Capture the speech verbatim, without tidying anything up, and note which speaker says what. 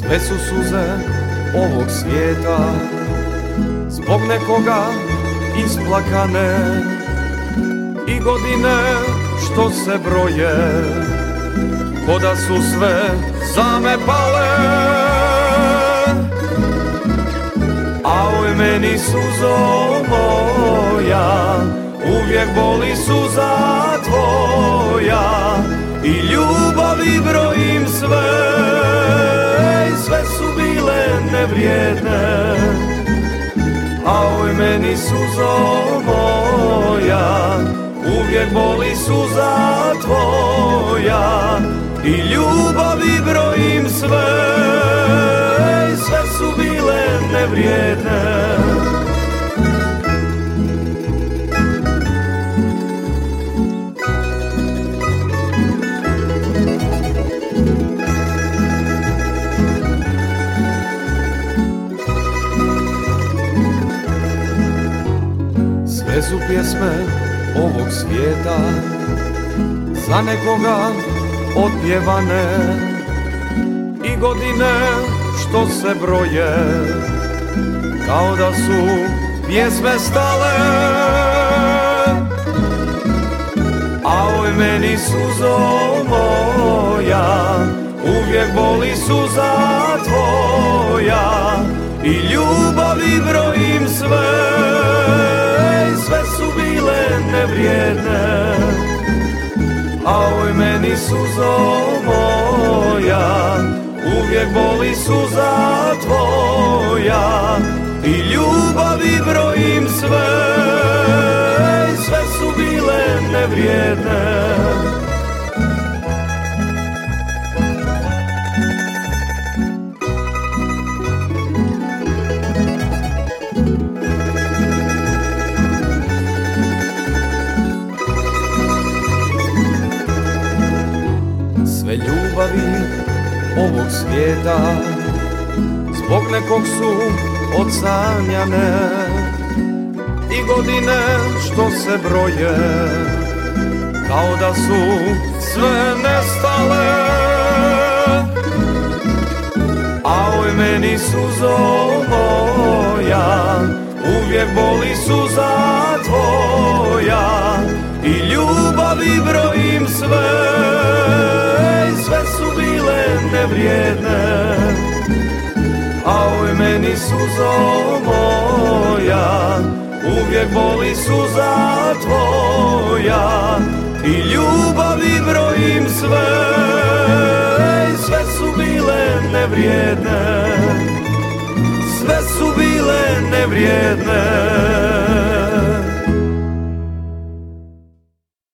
Speaker 1: Sve su suze ovog svijeta zbog nekoga isplakane i godine što se broje ko da su sve za me pale. A oj meni suzo moja, uvijek boli suza tvoja i ljubavi brojim sve, sve su bile nevrijedne. A oj meni suzo moja, uvijek boli suza tvoja i ljubavi brojim sve, sve su bile nevrijedne. Sve su pjesme ovog svijeta za nekoga otpjevane i godine što se broje kao da su pjesme stale. A oj meni suzo moja, uvijek boli suza tvoja i ljubavi brojim sve, sve su bile nevrijedne. A oj meni suzo moja, uvijek boli suza tvoja i ljubavi brojim sve, sve su bile nevrijedne. Sve ljubavi ovog svijeta zbog nekog su odsanjane i godine što se broje kao da su sve nestale. A oj meni suzo moja, uvijek boli suza tvoja i ljubavi brojim sve, sve su bile nevrijedne. A oj meni suzo moja, uvijek boli suza tvoja i ljubavi brojim sve, sve su bile nevrijedne, sve su bile nevrijedne.